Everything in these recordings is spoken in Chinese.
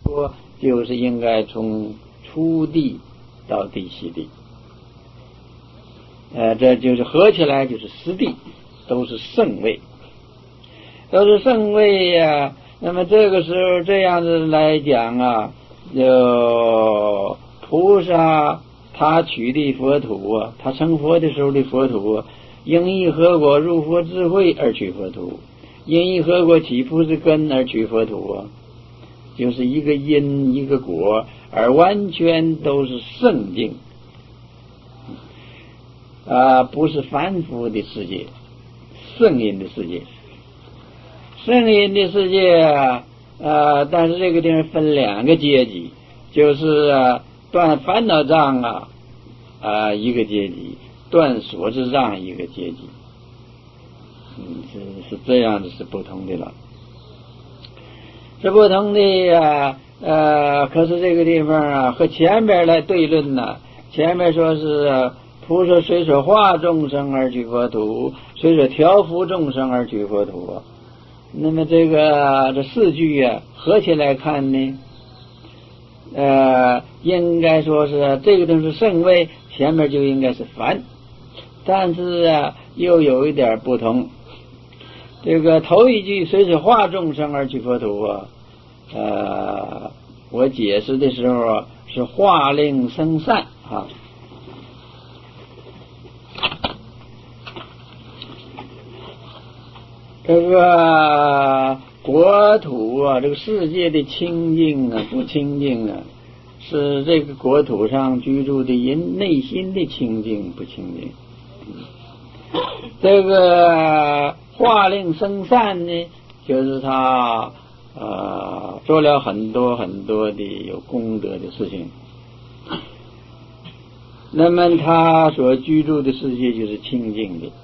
说，就是应该从初地到第七地，这就是合起来就是十地，都是圣位，都是圣位呀。那么这个时候这样子来讲啊，就菩萨他取的佛土啊，他成佛的时候的佛土啊，因一何果入佛智慧而取佛土，因一何果起菩萨根而取佛土啊，就是一个因一个果，而完全都是圣境不是凡夫的世界，圣因的世界。圣因的世界但是这个地方分两个阶级，就是断烦恼障一个阶级，断所知障一个阶级，是这样的，是不同的了，是不同的可是这个地方和前边来对论呢，前面说是菩萨随所化众生而取佛土，随所调伏众生而取佛土那么这四句合起来看呢，应该说是这个东西圣位，前面就应该是凡，但是又有一点不同。这个头一句随所化众生而取佛土我解释的时候是化令生善这个国土这个世界的清净不清净是这个国土上居住的人内心的清净不清净。这个化令生善呢，就是他做了很多很多的有功德的事情，那么他所居住的世界就是清净的。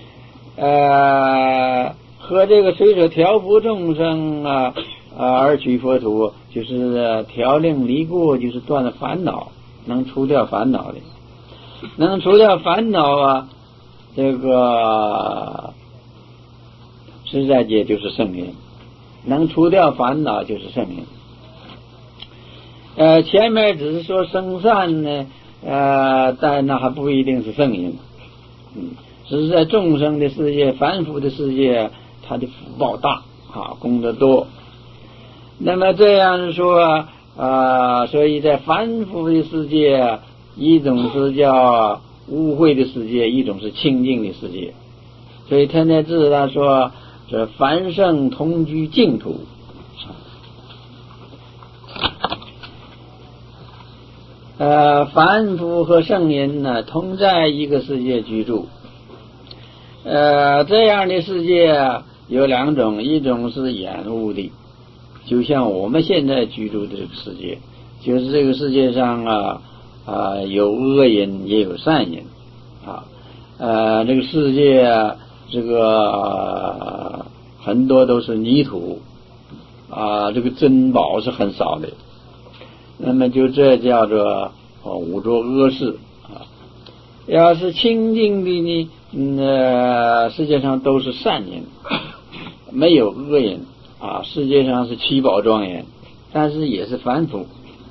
和这个随所调伏众生而取佛土，就是调令离过，就是断了烦恼，能除掉烦恼的，能除掉烦恼这个实在界就是圣因，能除掉烦恼就是圣因。前面只是说生善呢，但那还不一定是圣因，只是在众生的世界、凡夫的世界，他的福报大功德多。那么这样说所以在凡夫的世界，一种是叫污秽的世界，一种是清净的世界。所以天台智他说这凡圣同居净土，凡夫和圣人呢同在一个世界居住。这样的世界有两种，一种是染污的，就像我们现在居住的这个世界，就是这个世界上有恶人也有善人这个世界这个很多都是泥土这个珍宝是很少的，那么就这叫做五浊恶世要是清净的呢世界上都是善人，没有恶人世界上是七宝庄严，但是也是凡夫。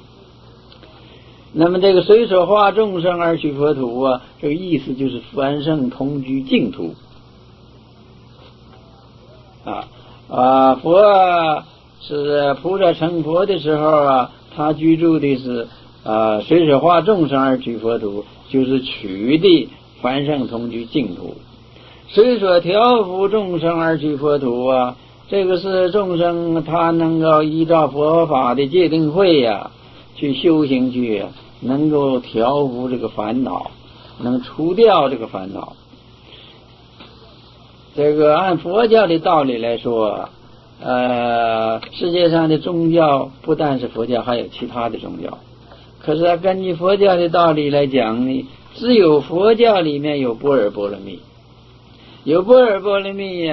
那么这个随所化众生而取佛土这个意思就是凡圣同居净土佛是菩萨成佛的时候他居住的是随所化众生而取佛土，就是取的凡圣同居净土。随所调伏众生而取佛土这个是众生他能够依照佛法的戒定慧去修行去，能够调伏这个烦恼，能除掉这个烦恼。这个按佛教的道理来说世界上的宗教不但是佛教，还有其他的宗教。可是根据佛教的道理来讲呢，只有佛教里面有般若波罗蜜，有般若波罗蜜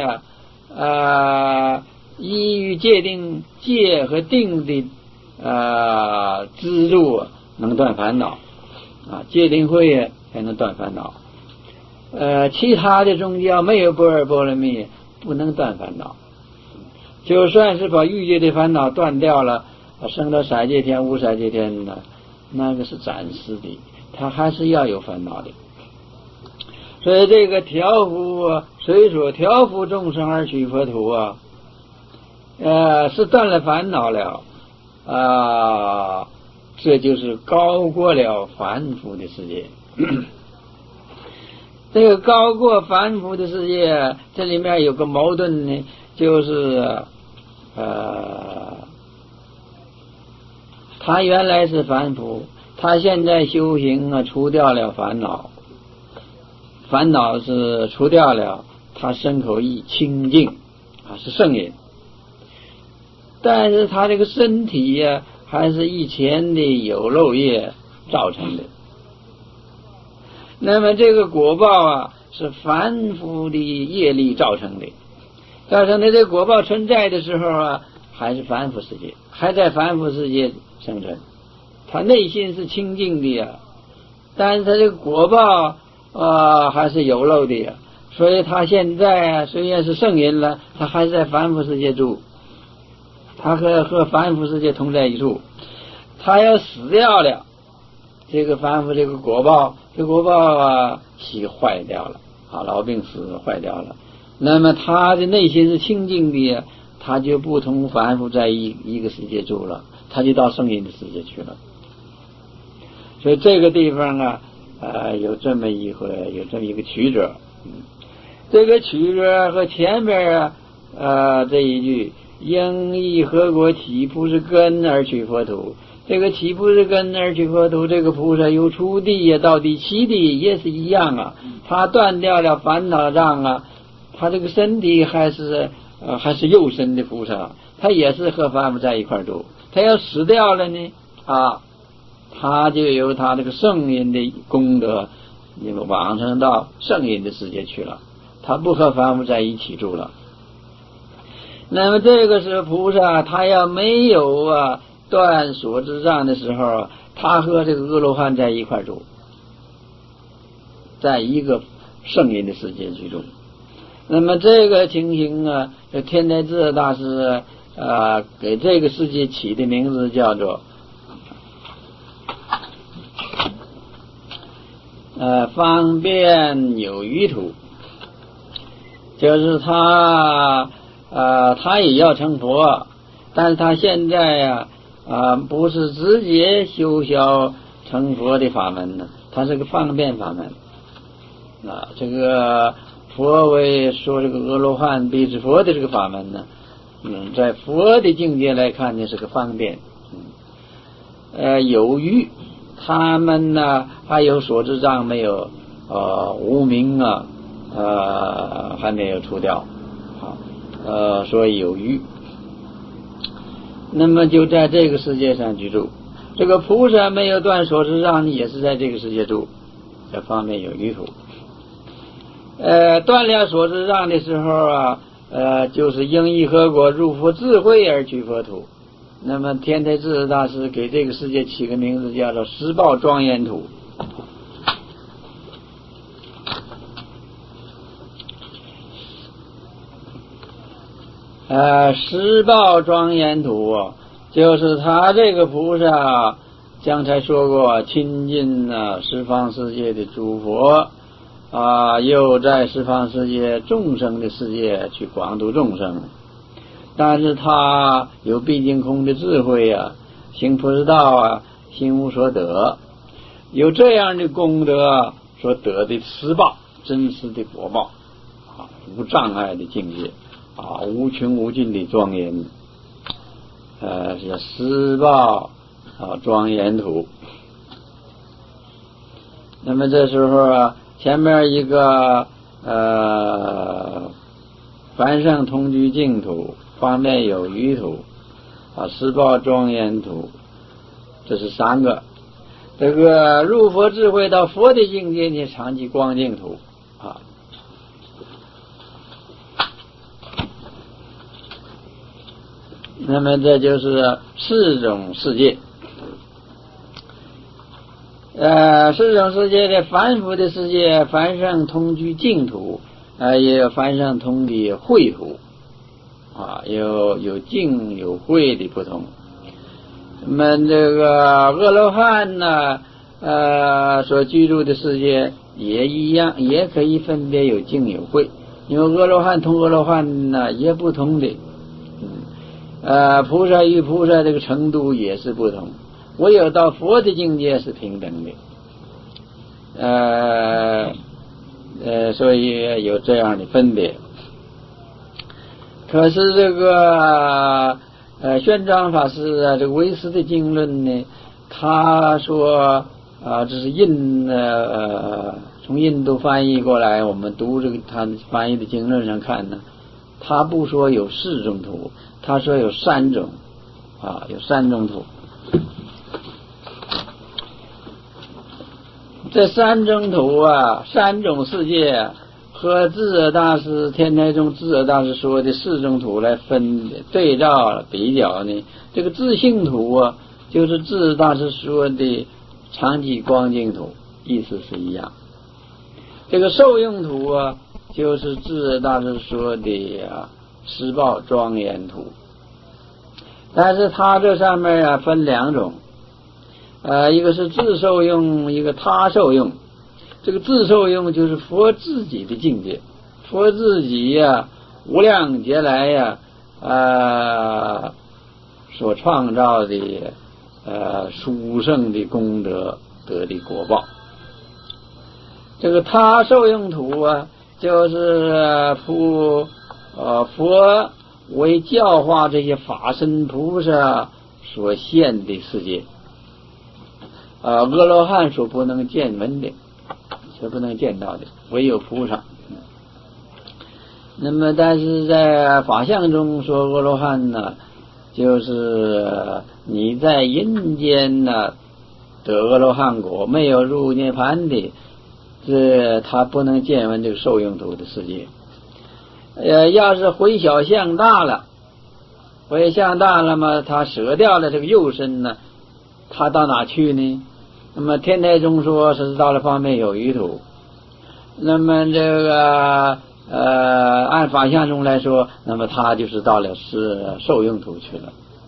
依于戒定戒和定的资助能断烦恼戒定慧才能断烦恼。其他的宗教没有般若波罗蜜，不能断烦恼。就算是把欲界的烦恼断掉了升到色界天、无色界天呢，那个是暂时的，他还是要有烦恼的。所以这个调伏啊，虽说调伏众生而取佛土啊，是断了烦恼了啊，这就是高过了凡夫的世界。这个高过凡夫的世界，这里面有个矛盾呢，就是他原来是凡夫，他现在修行啊，除掉了烦恼，烦恼是除掉了，他身口意清净啊，是圣人。但是他这个身体呀，还是以前的有漏业造成的。那么这个果报啊，是凡夫的业力造成的。造成的这个果报存在的时候啊，还是凡夫世界，还在凡夫世界生存。他内心是清净的呀，但是他这个果报还是有漏的呀。所以他现在啊，虽然是圣人了，他还是在凡夫世界住。他和凡夫世界同在一处，他要死掉了，这个凡夫这个果报，这果报啊坏掉了啊，老病死坏掉了。那么他的内心是清净的，他就不同凡夫在一个世界住了，他就到圣人的世界去了。所以这个地方啊，有这么一个曲折。这个曲折和前边这一句应以何果起菩萨根而取佛土，这个起菩萨根而取佛土，这个菩萨由初地到第七地也是一样啊，他断掉了烦恼障啊，他这个身体还是肉身的菩萨，他也是和凡夫在一块住。他要死掉了呢他就由他这个圣人的功德往生到圣人的世界去了，他不和凡夫在一起住了。那么这个是菩萨，他要没有断所知障的时候，他和这个阿罗汉在一块住，在一个圣人的世界居住。那么这个情形啊，天台智大师给这个世界起的名字叫做方便有余土，就是他也要成佛，但是他现在不是直接修销成佛的法门呢，他是个方便法门这个佛为说这个阿罗汉必知佛的这个法门呢，在佛的境界来看呢是个方便。有余他们呢还有所知障没有无明还没有除掉所以有余。那么就在这个世界上居住，这个菩萨没有断所知障也是在这个世界住，这方面有余土。断了所知障的时候就是应以何果入佛智慧而取佛土。那么天台智大师给这个世界起个名字叫做十报庄严土。十报庄严土就是他这个菩萨刚才说过亲近十方世界的诸佛又在十方世界众生的世界去广度众生，但是他有毕竟空的智慧行菩萨道心无所得，有这样的功德所得的十报，真实的果报无障碍的境界无穷无尽的庄严是十报庄严土。那么这时候前面一个凡圣同居净土，方便有余土十报庄严土，这是三个。这个入佛智慧到佛的境界呢，常寂光净土那么这就是四种世界。四种世界的凡夫的世界，凡圣同居净土也有凡圣同的秽土有净有秽的不同。 那么这个阿罗汉呢，所居住的世界也一样，也可以分别有净有慧，因为阿罗汉同阿罗汉呢也不同的，菩萨与菩萨这个程度也是不同，唯有到佛的境界是平等的，所以有这样的分别。可是这个玄奘法师啊，这个唯识的经论呢，他说这是从印度翻译过来，我们读这个他翻译的经论上看呢，他不说有4种土，他说有3种有3种土。这3种土3种世界和智者大师天台宗智者大师说的4种土来分对照比较呢，这个自性土就是智者大师说的常寂光净土，意思是一样。这个受用土就是智者大师说的施报庄严土。但是它这上面分2种，一个是自受用，一个他受用。这个自受用就是佛自己的境界，佛自己无量劫来所创造的殊胜的功德得的果报。这个他受用土就是佛为教化这些法身菩萨所现的世界，阿罗汉所不能见闻的，所不能见到的，唯有菩萨。那么但是在法相中说阿罗汉呢，就是你在阴间呢得阿罗汉果，没有入涅盘的，这他不能见闻这个受用土的世界。要是回小向大了，回向大了嘛，他舍掉了这个肉身呢，他到哪去呢？那么天台宗说是到了方面有余土，那么这个按法相中来说，那么他就是到了是受用土去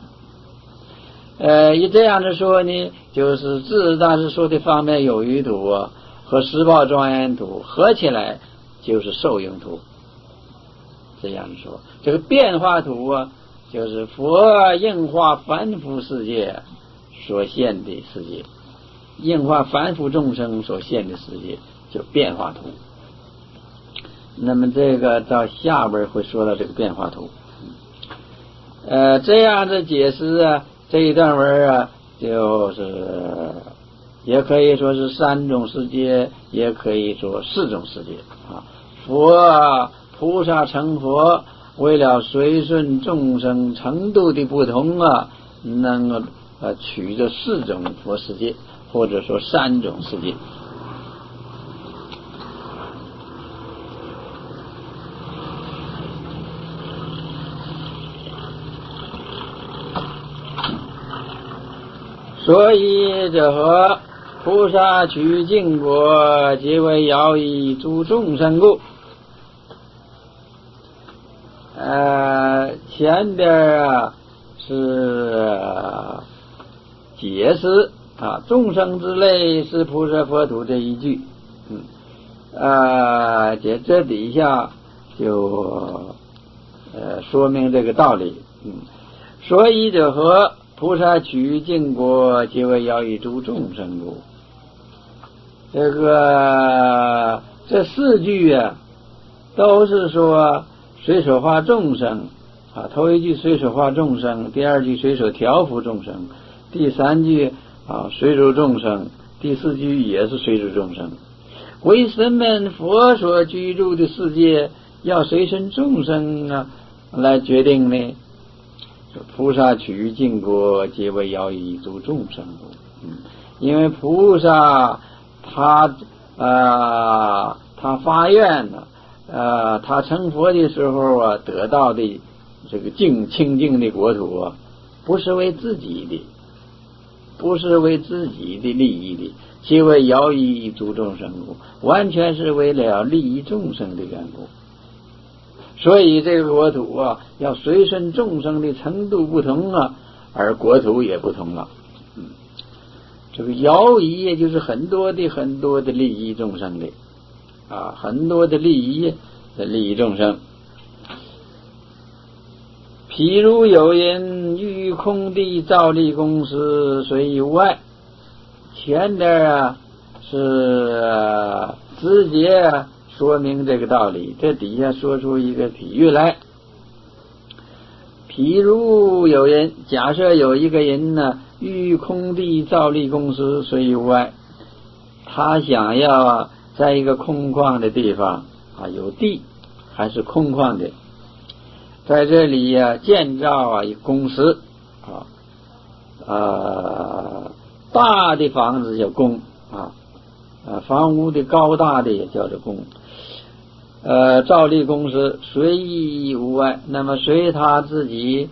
了。以这样的说呢，就是智大师说的方面有余土和施报庄严土合起来就是受用土。这样说，这个变化土就是佛应化凡夫世界所现的世界，应化凡夫众生所现的世界就变化土。那么这个到下边会说到这个变化土。这样的解释这一段文就是也可以说是3种世界，也可以说4种世界佛菩萨成佛，为了随顺众生程度的不同能够取这4种佛世界，或者说3种世界。所以者何？菩萨取净果，皆为摇以诸众生故。前边是解释众生之类是菩萨佛土这一句，这底下就说明这个道理。所以者何？菩萨取净果，皆为摇以诸众生故。这4句都是说随手化众生头一句随手化众生，第2句随手调伏众生，第3句随手众生，第4句也是随手众生。为什么佛所居住的世界要随顺众生来决定呢？菩萨取净果，皆为摇以诸众生故。因为菩萨他发愿他成佛的时候得到的这个清净的国土不是为自己的，不是为自己的利益的，皆为摇以诸众生故，完全是为了利益众生的缘故。所以这个国土要随顺众生的程度不同而国土也不同了。这个摇移也就是很多的利益众生的很多的利益众生。譬如有人欲空地造立公司，虽无碍。前边是直接说明这个道理，这底下说出一个比喻来。譬如有人，假设有一个人呢，欲空地造立公司，虽无碍。他想要在一个空旷的地方有地还是空旷的，在这里建造一个公司大的房子叫宫房屋的高大的也叫做宫。造立公司随意无碍，那么随他自己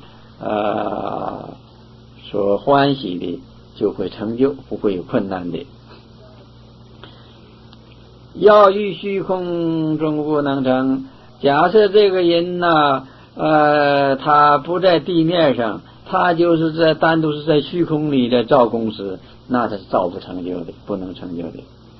所欢喜的就会成就，不会有困难的。要于虚空中不能成，假设这个人呢他不在地面上，他就是单独是在虚空里的造公司，那他是造不成就的，不能成就的。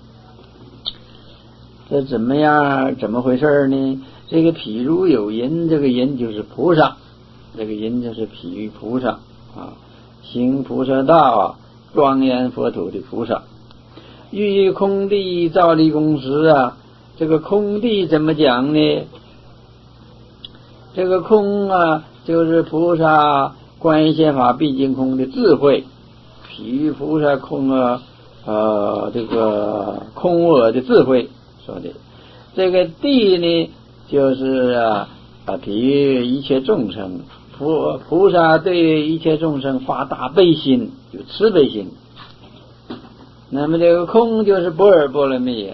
这怎么回事呢？这个譬如有人，这个人就是菩萨，这个人就是譬喻菩萨行菩萨道庄严佛土的菩萨。欲空地造立公司这个空地怎么讲呢？这个空就是菩萨观音显法毕竟空的智慧，譬喻菩萨空这个空我的智慧说的。这个地呢，就是比喻一切众生，菩萨对一切众生发大悲心，有慈悲心。那么这个空就是般若波罗蜜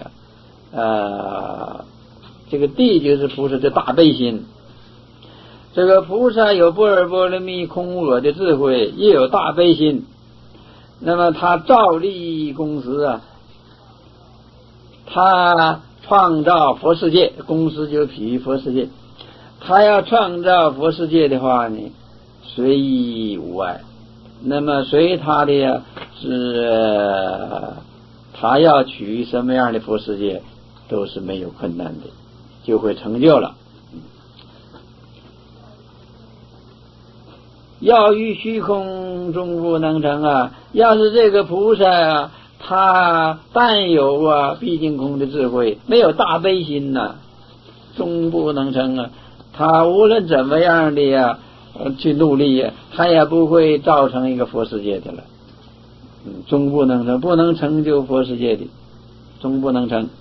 这个地就是菩萨的大悲心。这个菩萨有般若波罗蜜空我的智慧，也有大悲心。那么他造立公司他创造佛世界，公司就比喻佛世界。他要创造佛世界的话呢，随意无碍。那么随他的是他要取什么样的佛世界都是没有困难的，就会成就了。要于虚空中不能成要是这个菩萨他但有毕竟空的智慧，没有大悲心终不能成他无论怎么样的去努力他也不会造成一个佛世界的了。终不能成，不能成就佛世界的，终不能成。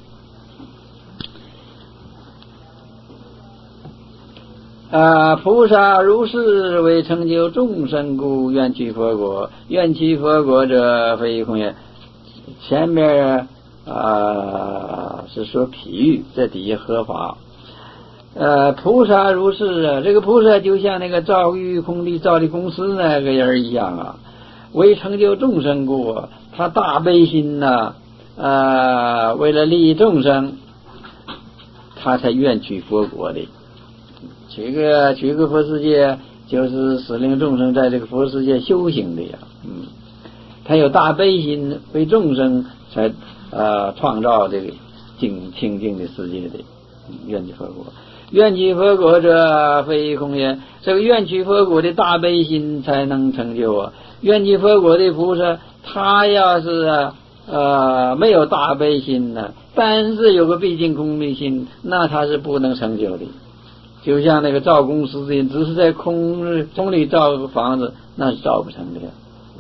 菩萨如是为成就众生故，愿取佛国。愿取佛国者，非空也。前面是说譬喻，这底下合法。菩萨如是这个菩萨就像那个造欲空地造的公司那个人一样为成就众生故，他大悲心为了利益众生，他才愿取佛国的。取个佛世界，就是使令众生在这个佛世界修行的他有大悲心，为众生才创造这个清净的世界的。愿取佛国。愿取佛国者，非空也。这个愿取佛国的大悲心才能成就愿取佛国的菩萨，他要是没有大悲心但是有个毕竟空的心，那他是不能成就的。就像那个造公司的人，只是在空里造个房子，那是造不成的。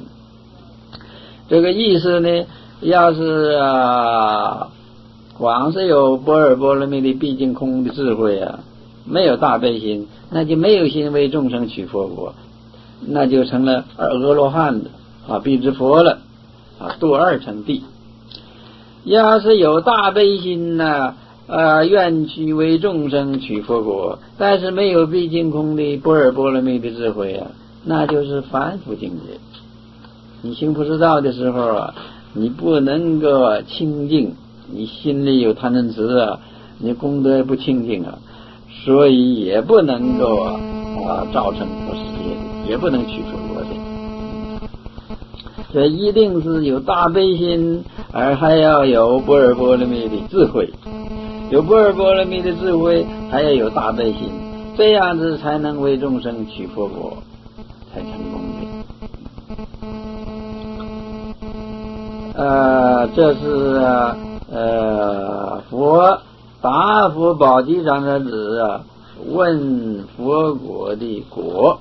这个意思呢，要是光是有般若波罗蜜的毕竟空的智慧没有大悲心，那就没有心为众生取佛国，那就成了阿罗汉的必知佛了堕二乘地。要是有大悲心愿取为众生取佛国，但是没有毕竟空的般若波罗蜜的智慧那就是凡夫境界。你行菩萨道的时候你不能够清净，你心里有贪嗔痴你功德不清净所以也不能够造成佛世界的，也不能取佛国的。 这一定是有大悲心，而还要有般若波罗蜜的智慧，有般若波罗蜜的智慧，还要有大悲心，这样子才能为众生取佛果，才成功的。这是答复宝积长者子问佛国的果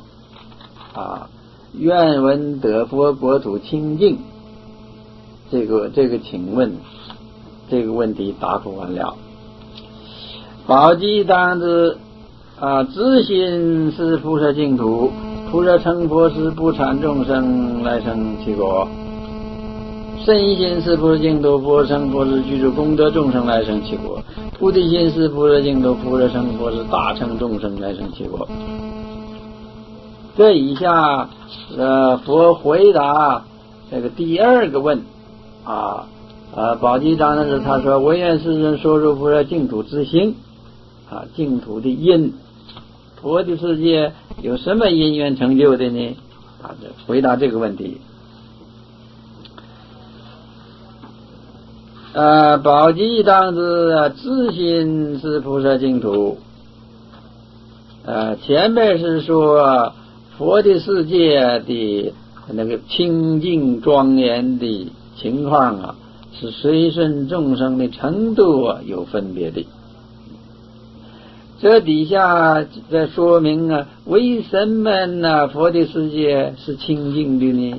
愿闻得佛国土清净，这个请问这个问题答复完了。宝积当知知心是菩萨净土，菩萨成佛是不产众生来生其果。身心是菩萨净土，佛成佛是居住功德众生来生其果。菩提心是菩萨净土，菩萨成佛是大成众生来生其果。这以下佛回答这个第二个问宝积长者他说：唯愿世人说入菩萨净土之心净土的因，佛的世界有什么因缘成就的呢？回答这个问题。宝积当知知心是菩萨净土。前面是说佛的世界的那个清净庄严的情况是随顺众生的程度有分别的。这底下在说明为什么佛的世界是清净的呢？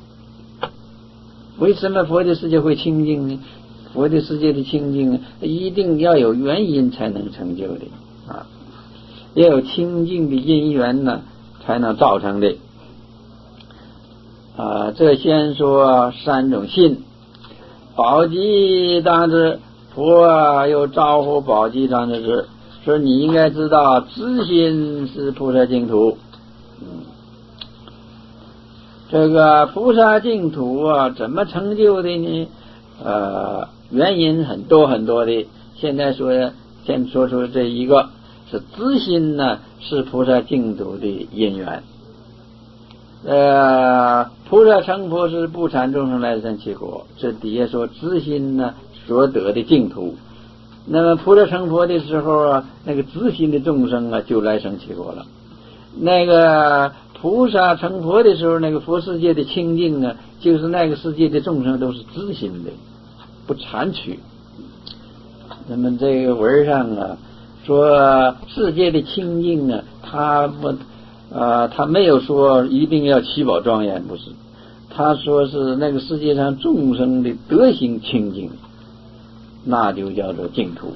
为什么佛的世界会清净呢？佛的世界的清净一定要有原因才能成就的要有清净的因缘才能造成的这先说三种信。宝积当知佛又招呼宝积当知说：你应该知道知心是菩萨净土。这个菩萨净土怎么成就的呢？原因很多很多的，先说出这一个是知心是菩萨净土的因缘。菩萨成佛是不产众生来生其果，这底下说知心所得的净土。那么菩萨成佛的时候那个知心的众生就来生其果了。那个菩萨成佛的时候，那个佛世界的清净就是那个世界的众生都是知心的，不产取。那么这个文上说世界的清净他没有说一定要七宝庄严，不是，他说是那个世界上众生的德行清净，那就叫做净土。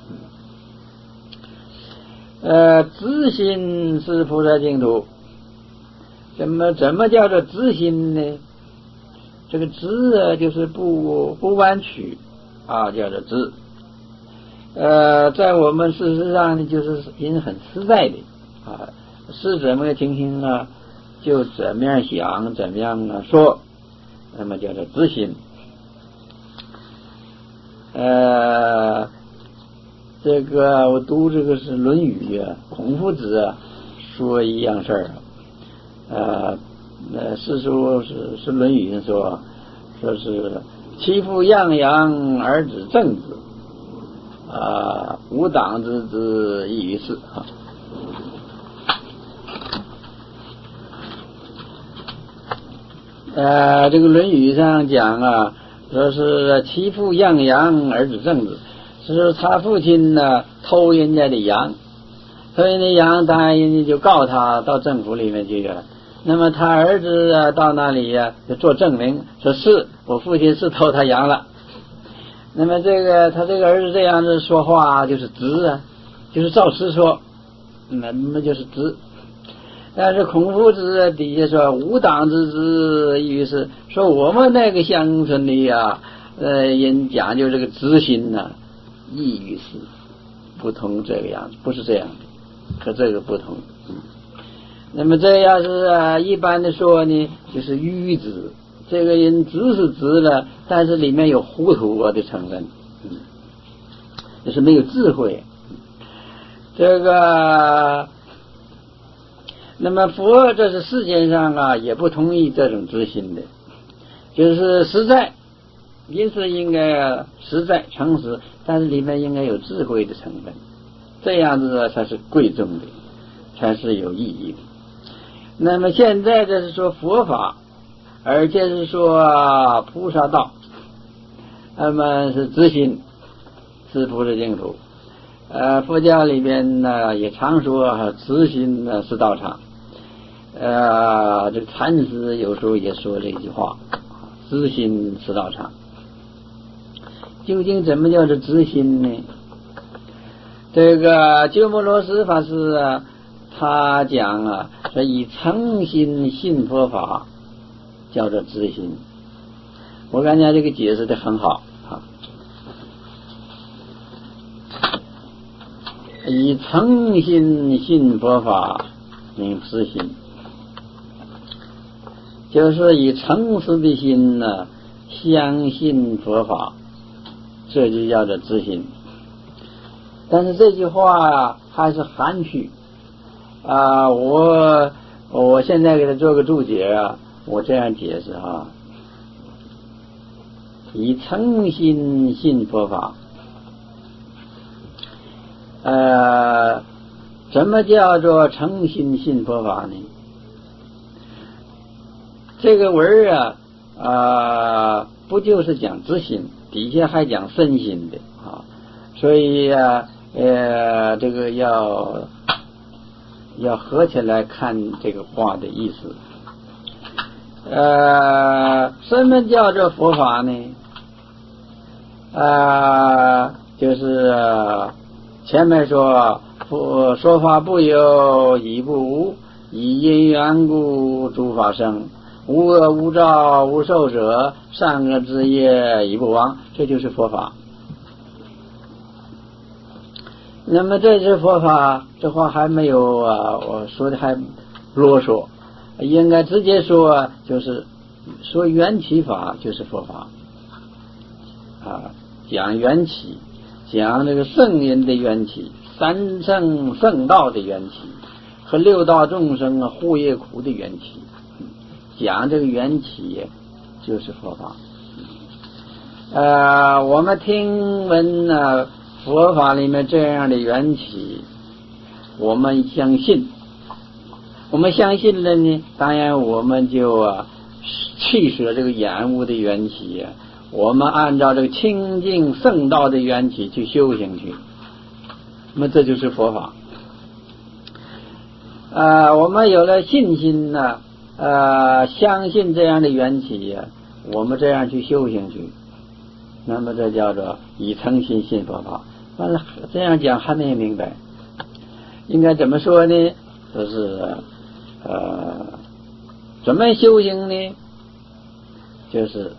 知心是菩萨净土。怎么叫做知心呢？这个知就是不弯曲叫做知。在我们事实上呢，就是人很实在的是怎么个情形就怎么样想，怎么样说，那么叫做知心。这个我读这个是《论语》孔夫子说一样事儿是说是《论语》说是其父样样而子正子无党之子亦于是这个《论语》上讲说是其父样样而子正子，是他父亲偷人家的羊，偷人家羊，当然人家就告他到政府里面去了。那么他儿子到那里就做证明，说是我父亲是偷他羊了。那么他这个儿子这样子说话就是直就是照实说，那么就是直。但是孔夫子底下说无党之子亦于是，说我们那个乡村里人讲究这个知心亦于是，不同这个样子，不是这样的，和这个不同。那么这要是一般的说呢，就是愚子，这个人知是知了，但是里面有糊涂的成分，就是没有智慧。这个那么佛这是世界上也不同意这种知心的。 就是实在，因此应该实在诚实，但是里面应该有智慧的成分，这样子才是贵重的，才是有意义的。那么现在这是说佛法，而且是说菩萨道，那么是自心是菩萨净土。佛教里边呢也常说自心呢是道场。这个禅师有时候也说这句话，自心是道场。究竟怎么叫做自心呢？这个鸠摩罗什法师啊，他讲说以诚心信佛法叫做自心。我感觉这个解释的很好啊。以诚心信佛法名自心，就是以诚实的心呢相信佛法，这就叫做自心。但是这句话还是含蓄我现在给他做个注解我这样解释以诚心信佛法。什么叫做诚心信佛法呢？这个文不就是讲自心，底下还讲身心的所以这个要合起来看这个话的意思。什么叫做佛法呢？就是前面说说法不有一不无，以因缘故诸法生，无恶无造无受者，善恶之业已不亡，这就是佛法。那么这是佛法，这话还没有我说的还啰嗦，应该直接说就是说缘起法就是佛法讲缘起，讲这个圣人的缘起，三圣圣道的缘起，和六道众生护业苦的缘起，讲这个缘起就是佛法。我们听闻佛法里面这样的缘起，我们相信了呢，当然我们就弃舍这个厌恶的缘起我们按照这个清净圣道的缘起去修行去，那么这就是佛法。我们有了信心相信这样的缘起我们这样去修行去，那么这叫做以诚心信佛法。完了，这样讲还没明白，应该怎么说呢？就是怎么修行呢？就是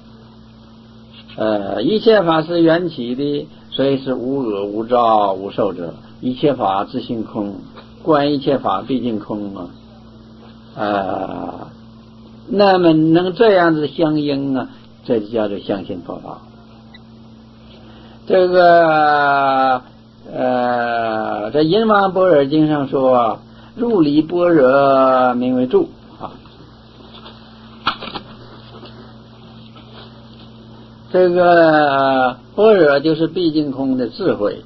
一切法是缘起的，所以是无我无造无受者，一切法自性空，观一切法毕竟空那么能这样子相应这就叫做相信佛法。这个在《印王般若经》上说入离般若名为住这个般若就是毕竟空的智慧，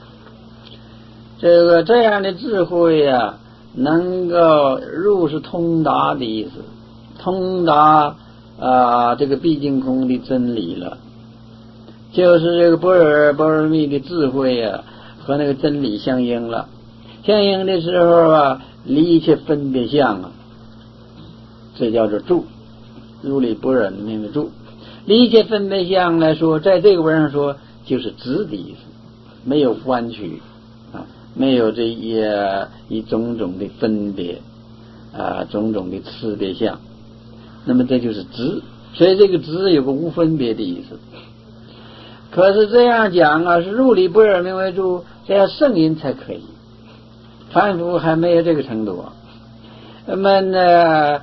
这样的智慧能够入是通达的意思，通达这个毕竟空的真理了，就是这个般若蜜的智慧和那个真理相应了，相应的时候离一切分别相这叫做住，入离般若名为住。离一切分别相来说，在这个文上说就是直的意思，没有弯曲没有这一种种的分别种种的次别相，那么这就是直，所以这个直有个无分别的意思。可是这样讲是入离般若名为住，这样圣人才可以，凡夫还没有这个程度那么呢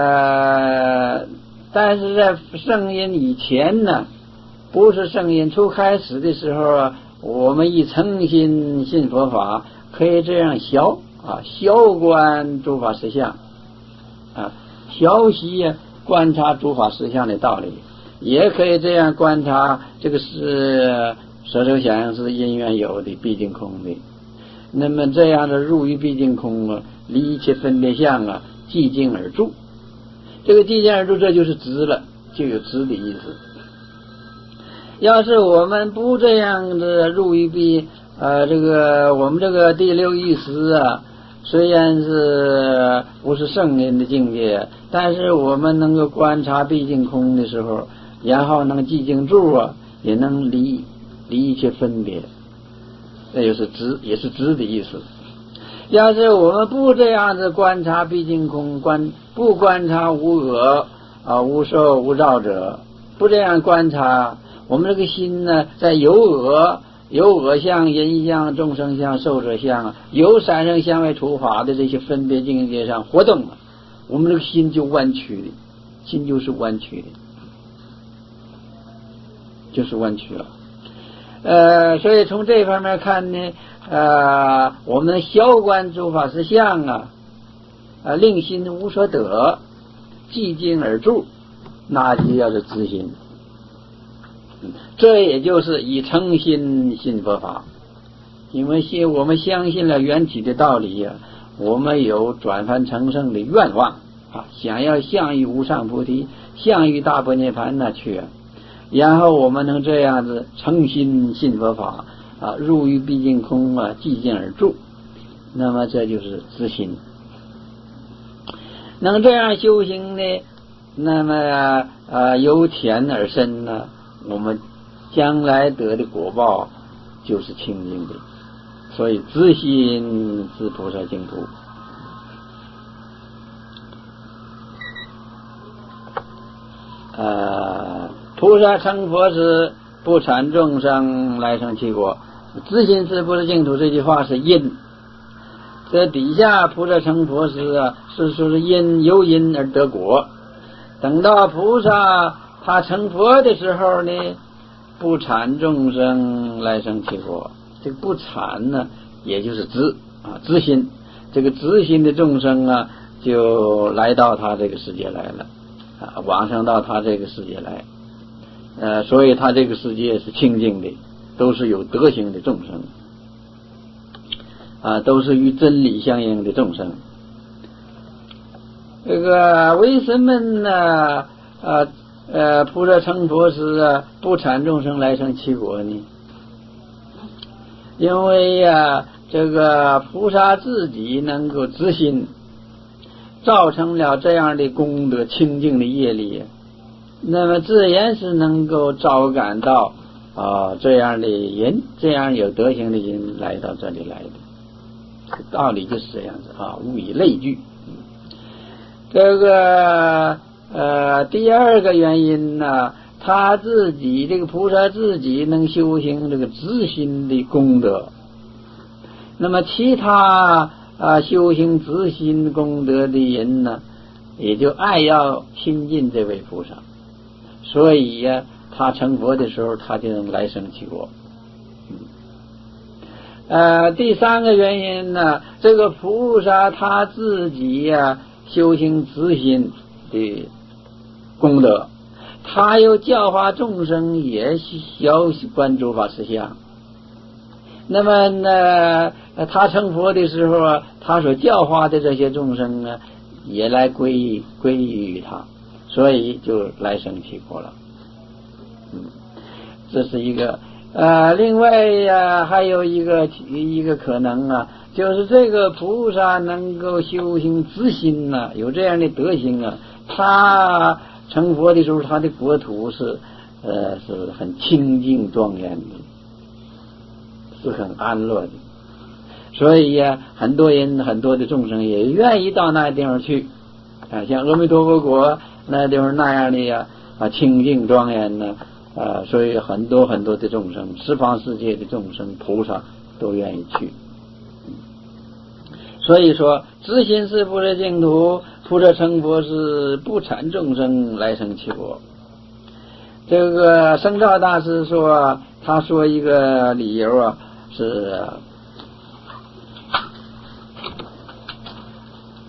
但是在圣人以前呢，不是圣人初开始的时候我们以诚心信佛法，可以这样消观诸法实相消息观察诸法实相的道理， 也可以这样观察，这个是舍受想行识因缘有的，毕竟空的。那么这样的入于毕竟空啊，离一切分别相啊，寂静而住。这个寂静而住，这就是直了，就有直的意思。要是我们不这样的入于毕，这个我们这个第六意识啊，虽然是不是圣人的境界，但是我们能够观察毕竟空的时候，然后能寂静住啊，也能离一切分别，这就是直，也是直的意思。要是我们不这样子观察毕竟空，不观察无我无受无照者，不这样观察，我们这个心呢，在有我相、人相、众生相、寿者相由三生相为处法的这些分别境界上活动了，我们这个心就弯曲的，心就是弯曲的，就是弯曲了。所以从这方面看呢，我们消观诸法实相令心无所得，寂静而住，那就叫做知心。这也就是以诚心信佛法，因为我们相信了缘起的道理我们有转凡成圣的愿望想要向于无上菩提，向于大般涅槃去然后我们能这样子诚心信佛法入于毕竟空寂静而住，那么这就是知心。能这样修行呢，那么由浅而深呢，我们将来得的果报就是清净的。所以知心是菩萨净土。菩萨成佛时不产众生来生其果，知心是菩萨净土这句话是因，这底下菩萨成佛时是说是因，由因而得果。等到菩萨他成佛的时候呢，不产众生来生其果。这个不产呢，也就是知心，这个知心的众生就来到他这个世界来了往生到他这个世界来所以他这个世界是清净的，都是有德行的众生都是与真理相应的众生。这个为什么呢菩萨成佛时不产众生来生其果呢？因为这个菩萨自己能够知心，造成了这样的功德清净的业力，那么自然是能够招感到这样的人，这样有德行的人来到这里来的。道理就是这样子物以类聚。这个第二个原因呢，他自己这个菩萨自己能修行这个知心的功德，那么其他修行知心功德的人呢，也就爱要亲近这位菩萨，所以他成佛的时候他就能来生其果。第三个原因呢，这个菩萨他自己修行知心的功德，他又教化众生也消观诸法实相。那么呢，他成佛的时候他所教化的这些众生也来归于他，所以就来生其果了。这是一个另外还有一个可能就是这个菩萨能够修行知心有这样的德行他成佛的时候他的国土是很清净庄严的，是很安乐的，所以很多人很多的众生也愿意到那地方去像阿弥陀佛国那地方那样的清净庄严所以很多很多的众生，十方世界的众生菩萨都愿意去。所以说知心是菩萨净土，菩萨成佛是不产众生来生其果。这个僧肇大师说，他说一个理由是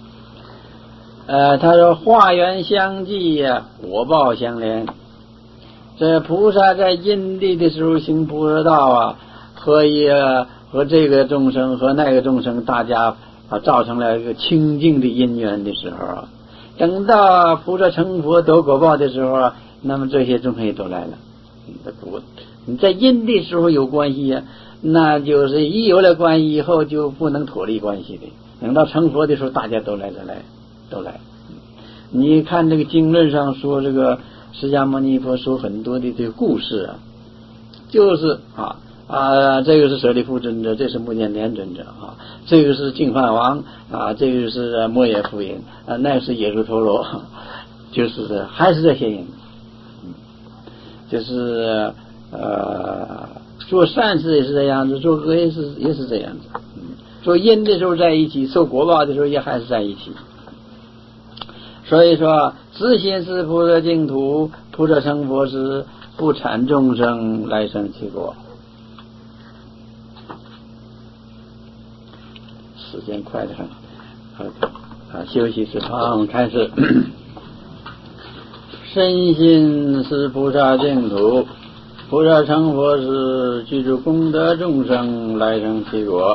他说化缘相继果报相连， 这菩萨在因地的时候行菩萨道啊，和这个众生和那个众生大家造成了一个清净的因缘的时候啊，等到菩萨成佛得果报的时候啊，那么这些众生也都来了。你在因的时候有关系呀，那就是一有了关系以后就不能脱离关系的。等到成佛的时候，大家都来。你看这个经论上说，这个释迦牟尼佛说很多的这个故事啊，就是这个是舍利弗尊者，这是目犍连尊者这个是净饭王这个是摩耶夫人那是耶输陀罗，就是还是这些人，就是做善事也是这样子，做恶也是这样子，做因的时候在一起，受果报的时候也还是在一起。所以说，自心是菩萨净土，菩萨成佛时，不产众生来生其果。时间快得很，休息时旁开始。身心是菩萨净土，菩萨成佛时，具足功德众生来生其果。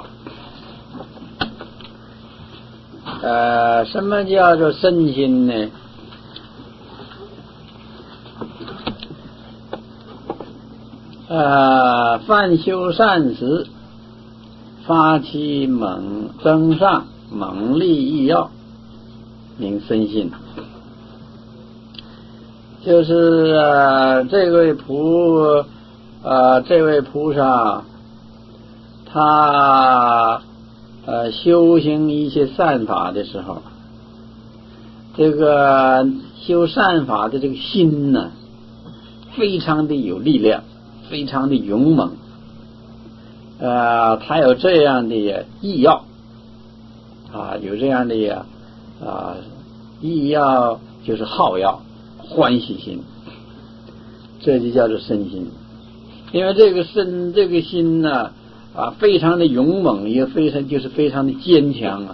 什么叫做身心呢？凡修善时，发起增上猛力意要，名身心。就是这位菩萨，他修行一些善法的时候，这个修善法的这个心呢，非常的有力量，非常的勇猛，他有这样的意要有这样的意要，就是好要欢喜心，这就叫做身心。因为这个心呢非常的勇猛，也非常的坚强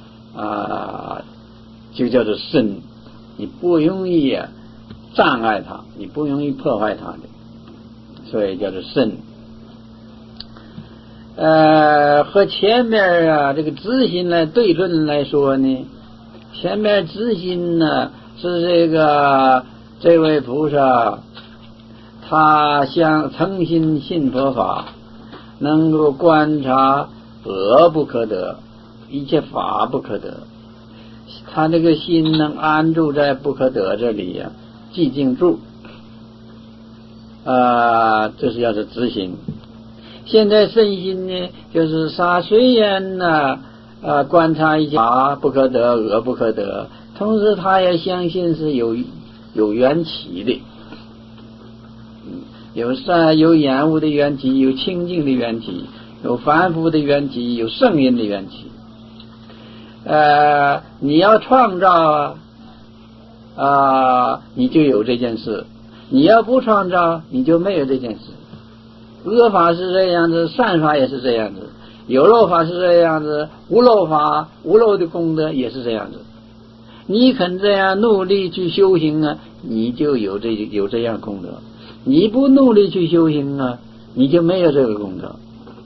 就叫做身，你不容易障碍它，你不容易破坏它的，所以叫做身。和前面这个知心来对论来说呢，前面知心呢是这位菩萨，他诚心信佛法，能够观察恶不可得，一切法不可得，他这个心能安住在不可得这里寂静住，这是叫做知心。现在身心呢，就是他虽然观察一些法不可得，恶不可得，同时他也相信是有缘起的，有厌恶的缘起，有清净的缘起，有凡夫的缘起，有圣因的缘起。你要创造你就有这件事；你要不创造，你就没有这件事。恶法是这样子，善法也是这样子，有漏法是这样子，无漏的功德也是这样子。你肯这样努力去修行你就有这样功德；你不努力去修行你就没有这个功德。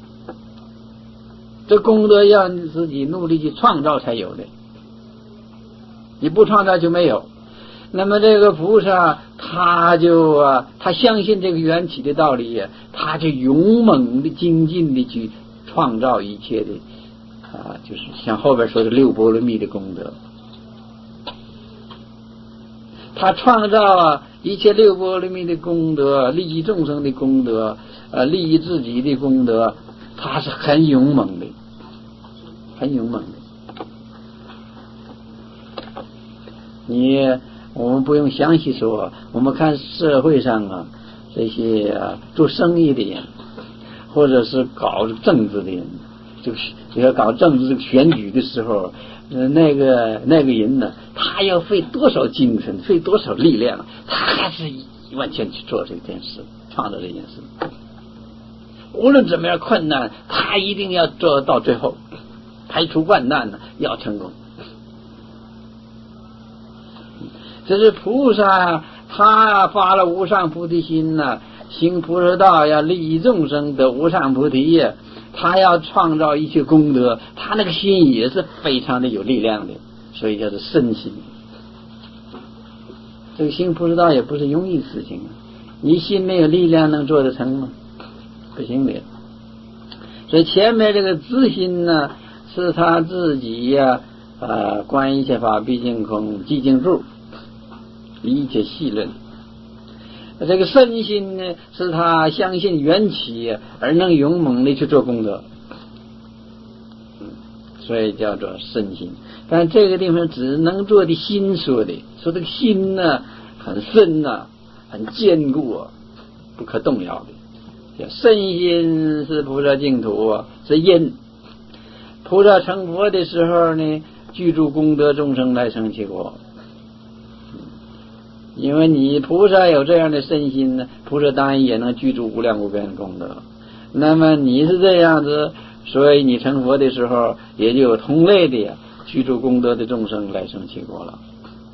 这功德要你自己努力去创造才有的，你不创造就没有。那么这个菩萨他相信这个缘起的道理他就勇猛的精进的去创造一切的就是像后边说的六波罗蜜的功德。他创造一切六波罗蜜的功德，利益众生的功德，利益自己的功德，他是很勇猛的，很勇猛的。我们不用详细说，我们看社会上这些做生意的人，或者是搞政治的人，这个搞政治选举的时候，那个人呢，他要费多少精神，费多少力量，他还是完全去做这件事，创造这件事。无论怎么样困难，他一定要做到最后，排除万难要成功。 这是菩萨他发了无上菩提心呢，行菩萨道要利益众生的无上菩提呀，他要创造一切功德，他那个心也是非常的有力量的，所以叫做身心。这个行菩萨道也不是容易事情，你心没有力量能做得成吗？不行的。所以前面这个自心呢，是他自己呀，观一切法毕竟空，寂静住，一切细论。这个身心呢，是他相信缘起而能勇猛的去做功德，所以叫做身心。但这个地方只能做的心说的，说这个心呢很深啊，很坚固啊，不可动摇的。身心是菩萨净土啊，是因。菩萨成佛的时候呢，具足功德，众生来生其国。因为你菩萨有这样的身心呢，菩萨当然也能具足无量无边的功德。那么你是这样子，所以你成佛的时候，也就有同类的呀，具足功德的众生来生其国了。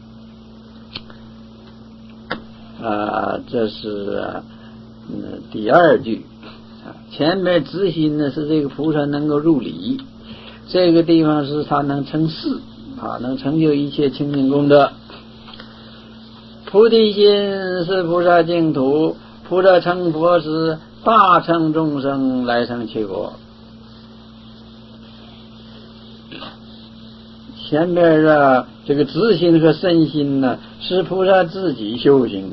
这是第二句。前面直心呢是这个菩萨能够入理，这个地方是他能成事能成就一切清净功德。菩提心是菩萨净土，菩萨成佛时大乘众生来生其国。前边的这个直心和身心呢，是菩萨自己修行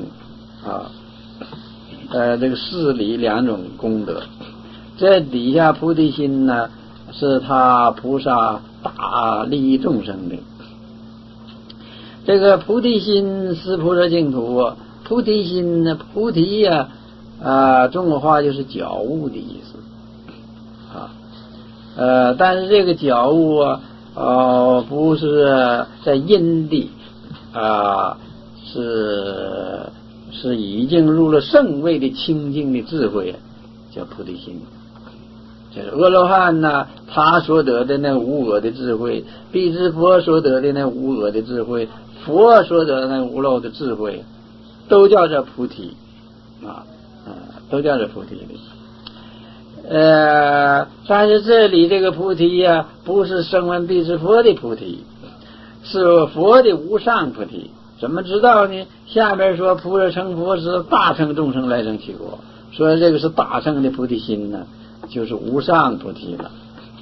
这个事理两种功德。这底下菩提心呢，是他菩萨大利益众生的。这个菩提心是菩萨净土，菩提心呢，菩提呀中国话就是觉悟的意思但是这个觉悟不是在因地是已经入了圣位的清净的智慧，叫菩提心。就是阿罗汉呢，他所得的那无我的智慧，辟支佛所得的那无我的智慧，佛所得的那无漏的智慧，都叫做菩提都叫做菩提的。但是这里这个菩提呀，不是声闻辟支佛的菩提，是佛的无上菩提。怎么知道呢？下面说菩萨成佛时大乘众生来生其国，说这个是大乘的菩提心呢，就是无上菩提了。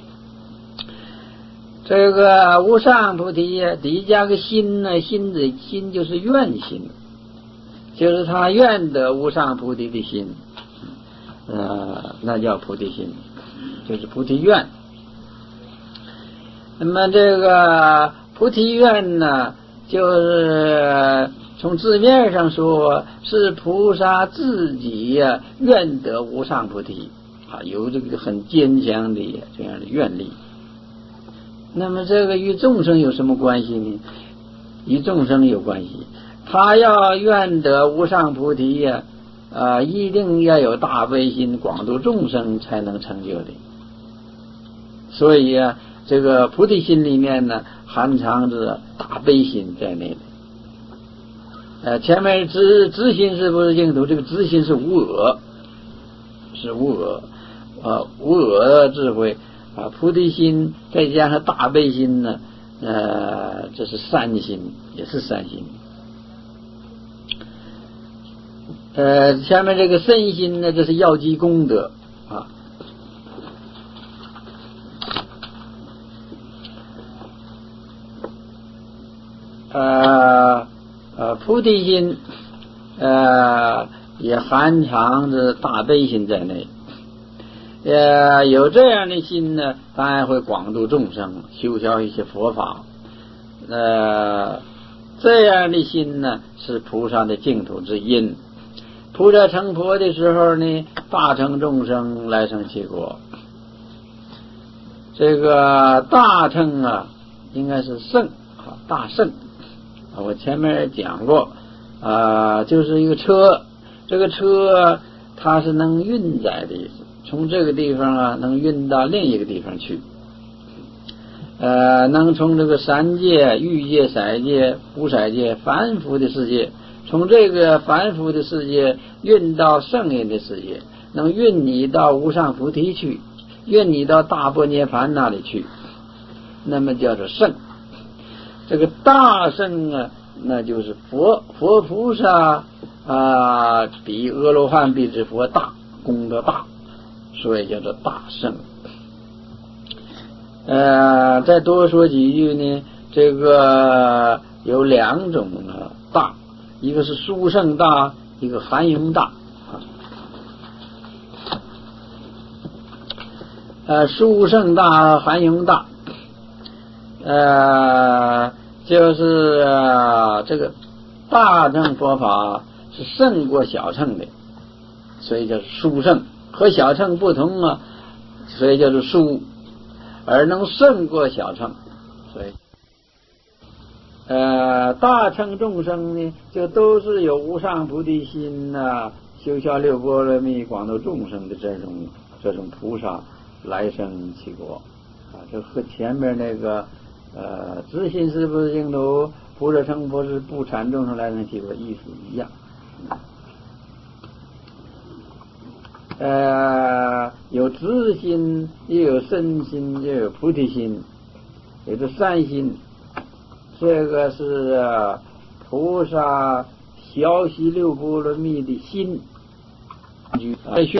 这个无上菩提呀，底下个心呢，心就是愿心，就是他愿得无上菩提的心，那叫菩提心，就是菩提愿。那么这个菩提愿呢，就是从字面上说，是菩萨自己愿得无上菩提有这个很坚强的这样的愿力。那么这个与众生有什么关系呢？与众生有关系。他要愿得无上菩提一定要有大悲心，广度众生才能成就的。所以这个菩提心里面呢，含藏着大悲心在内的。前面知心是不是净土？这个知心是无我，是无我无我的智慧菩提心再加上大悲心呢，这是善心，也是善心。下面这个身心呢，这是要积功德菩提心也含藏着大悲心在内。有这样的心呢，当然会广度众生，修销一些佛法。这样的心呢，是菩萨的净土之因。菩萨成佛的时候呢，大乘众生来生其国。这个大乘应该是圣大圣。我前面讲过就是一个车，这个车它是能运载的意思，从这个地方能运到另一个地方去。 能从这个三界、欲界、色界、无色界凡夫的世界，从这个凡夫的世界运到圣人的世界，能运你到无上菩提去，运你到大般涅槃那里去，那么叫做圣。这个大圣啊，那就是佛菩萨比阿罗汉比之佛大，功德大，所以叫做大圣。再多说几句呢，这个有两种大，一个是殊胜大，一个含yung大。殊胜大、含yung大，就是这个大乘佛法是胜过小乘的，所以叫殊胜，和小乘不同啊，所以叫做殊，而能胜过小乘，所以大乘众生呢，就都是有无上菩提心修效六波罗蜜，广度众生的这种菩萨来生其国这和前面那个自信是不是净土，菩萨成佛是不产众生来生其国意思一样。有自心，又有身心，又有菩提心，有这三心。这个是菩萨消息六波罗蜜的心。